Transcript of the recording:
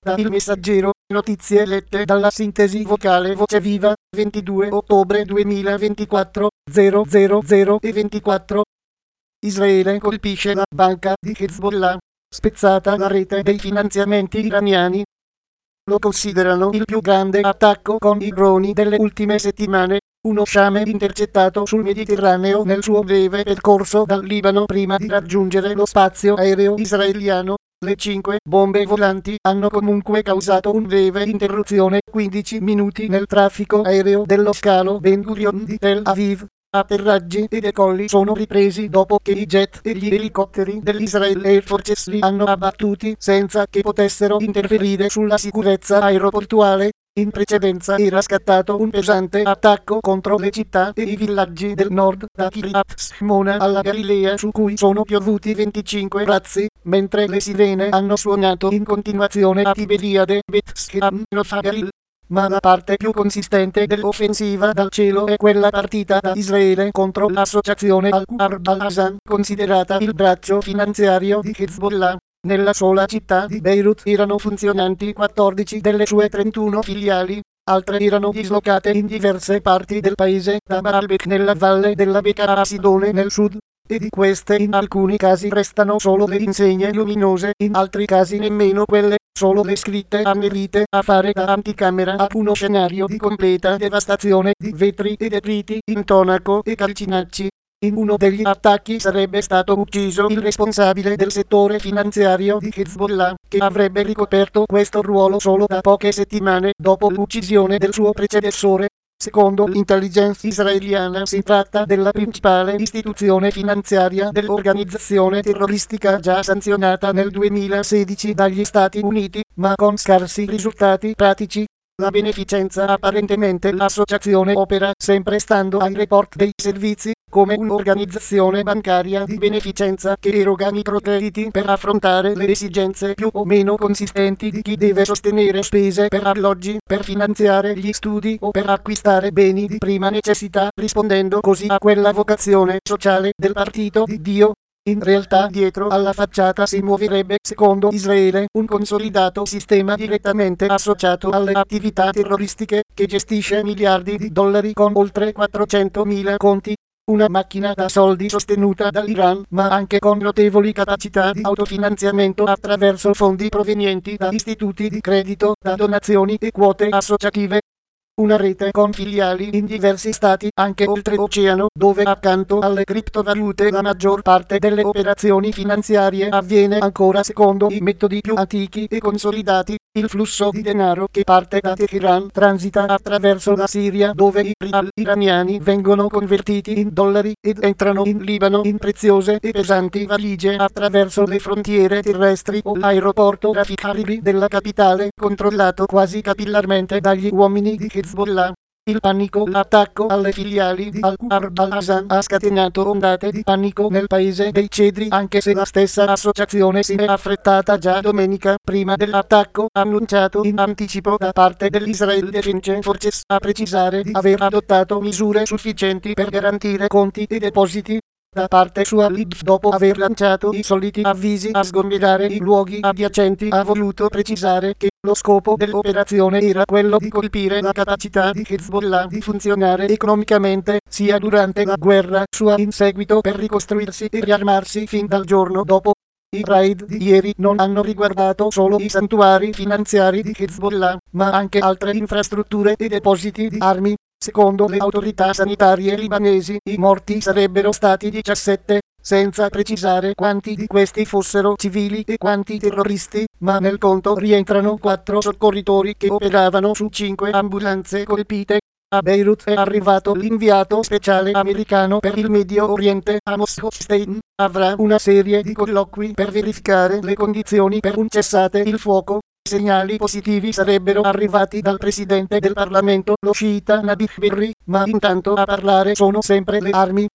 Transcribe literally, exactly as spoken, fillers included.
Da Il Messaggero, notizie lette dalla sintesi vocale Voce Viva, ventidue ottobre duemilaventiquattro, zero zero zero e ventiquattro. Israele colpisce la banca di Hezbollah, spezzata la rete dei finanziamenti iraniani. Lo considerano il più grande attacco con i droni delle ultime settimane, uno sciame intercettato sul Mediterraneo nel suo breve percorso dal Libano prima di raggiungere lo spazio aereo israeliano. Le cinque bombe volanti hanno comunque causato una breve interruzione, quindici minuti nel traffico aereo dello scalo Ben Gurion di Tel Aviv. Atterraggi e decolli sono ripresi dopo che i jet e gli elicotteri dell'Israel Air Forces li hanno abbattuti senza che potessero interferire sulla sicurezza aeroportuale. In precedenza era scattato un pesante attacco contro le città e i villaggi del nord, da Kiryat Shmona alla Galilea, su cui sono piovuti venticinque razzi, mentre le sirene hanno suonato in continuazione a Tiberiade, Bet Shean, Nofa Galil. Ma la parte più consistente dell'offensiva dal cielo è quella partita da Israele contro l'associazione Al-Qurb al-Hassan, considerata il braccio finanziario di Hezbollah. Nella sola città di Beirut erano funzionanti quattordici delle sue trentuno filiali, altre erano dislocate in diverse parti del paese, da Baalbek nella valle della Bekaa a Sidone nel sud, e di queste in alcuni casi restano solo le insegne luminose, in altri casi nemmeno quelle, solo le scritte annerite a fare da anticamera a uno scenario di completa devastazione di vetri e detriti, intonaco e calcinacci. In uno degli attacchi sarebbe stato ucciso il responsabile del settore finanziario di Hezbollah, che avrebbe ricoperto questo ruolo solo da poche settimane dopo l'uccisione del suo predecessore. Secondo l'intelligence israeliana si tratta della principale istituzione finanziaria dell'organizzazione terroristica già sanzionata nel duemilasedici dagli Stati Uniti, ma con scarsi risultati pratici. La beneficenza apparentemente l'associazione opera sempre stando ai report dei servizi, come un'organizzazione bancaria di beneficenza che eroga microcrediti per affrontare le esigenze più o meno consistenti di chi deve sostenere spese per alloggi, per finanziare gli studi o per acquistare beni di prima necessità, rispondendo così a quella vocazione sociale del partito di Dio. In realtà dietro alla facciata si muoverebbe, secondo Israele, un consolidato sistema direttamente associato alle attività terroristiche, che gestisce miliardi di dollari con oltre quattrocentomila conti. Una macchina da soldi sostenuta dall'Iran, ma anche con notevoli capacità di autofinanziamento attraverso fondi provenienti da istituti di credito, da donazioni e quote associative. Una rete con filiali in diversi stati anche oltreoceano, dove accanto alle criptovalute la maggior parte delle operazioni finanziarie avviene ancora secondo i metodi più antichi e consolidati. Il flusso di denaro che parte da Teheran transita attraverso la Siria, dove i rial iraniani vengono convertiti in dollari ed entrano in Libano in preziose e pesanti valigie attraverso le frontiere terrestri o l'aeroporto Rafik Hariri della capitale, controllato quasi capillarmente dagli uomini di Hezbollah. Il panico, l'attacco alle filiali di Al-Qurb al-Hassan ha scatenato ondate di panico nel paese dei cedri, anche se la stessa associazione si è affrettata già domenica, prima dell'attacco annunciato in anticipo da parte dell'Israel Defense Forces, a precisare di aver adottato misure sufficienti per garantire conti e depositi. Da parte sua l'I D F, dopo aver lanciato i soliti avvisi a sgomberare i luoghi adiacenti, ha voluto precisare che lo scopo dell'operazione era quello di colpire la capacità di Hezbollah di funzionare economicamente, sia durante la guerra sua in seguito per ricostruirsi e riarmarsi fin dal giorno dopo. I raid di ieri non hanno riguardato solo i santuari finanziari di Hezbollah, ma anche altre infrastrutture e depositi di armi. Secondo le autorità sanitarie libanesi, i morti sarebbero stati diciassette, senza precisare quanti di questi fossero civili e quanti terroristi, ma nel conto rientrano quattro soccorritori che operavano su cinque ambulanze colpite. A Beirut è arrivato l'inviato speciale americano per il Medio Oriente, Amos Hochstein. Avrà una serie di colloqui per verificare le condizioni per un cessate il fuoco. Segnali positivi sarebbero arrivati dal presidente del Parlamento, lo sciita Nabih Berri, ma intanto a parlare sono sempre le armi.